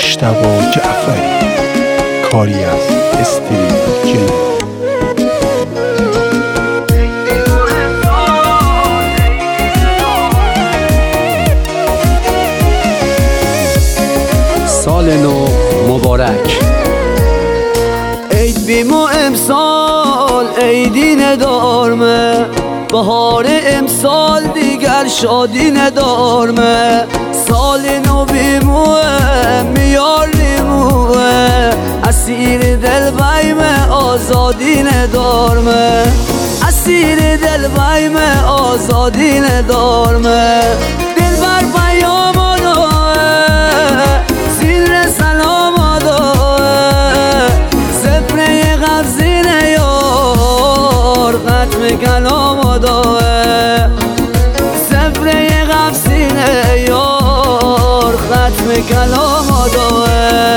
مجتبی جعفری، کاری از استریت جن. سال نو مبارک. عید بیمو امسال عیدی ندارمه، بهار امسال دیگر شادی ندارمه. سال نو بیموه میار بیموه، اسیر دل بیم آزادی ندارمه، اسیر دل بیم آزادی ندارمه. دل بر پیام آداه زیر سلام آداه، سفره غفزین یار ختم کلام آداه، سفره غفزین یار ختم کلام آداه.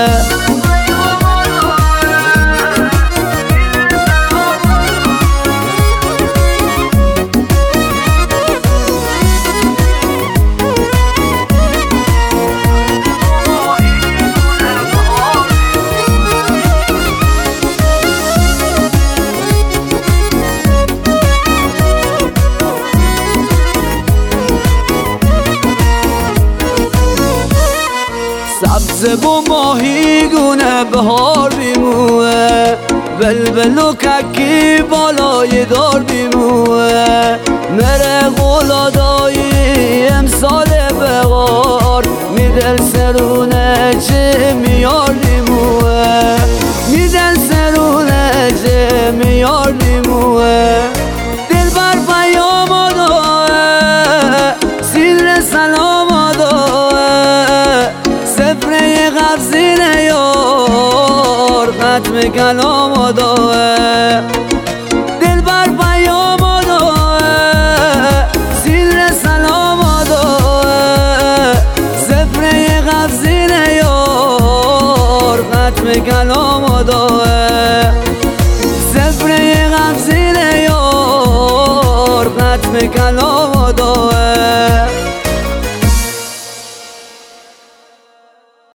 سبز و ماهی گونه بهار بیموه، بلبل و ککی بالای دار بیموه. نره غلادایی امسال بغار، میدل سرونه چه میار بیموه، میدل سرونه چه میار بیموه. دل بر پیام آداه سیر سلام آداه، سفره غفزین یار ختم کلام آداه. دل بر پیام آداه سیر سلام آداه، سفره غفزین یار ختم کلام آداه، سفره غفزین یار ختم کلام